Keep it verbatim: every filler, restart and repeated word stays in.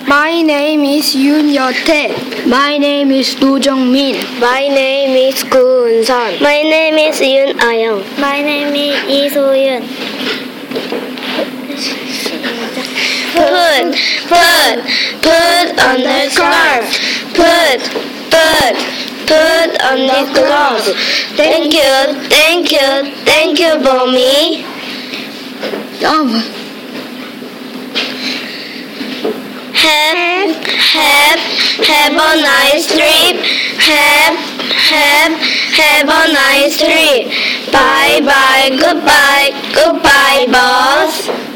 My name is Yoon Yotae. My name is Do Jung-min. My name is Gu Eun-sun. My name is Yoon Ah-young. My name is Lee So-yoon. Put, put, put on the scarf. Put, put, put on the gloves. Thank you, thank you, thank you, Mommy. Oh. Have, have, have a nice trip. Have, have, have a nice trip. Bye, bye, goodbye, goodbye, boss.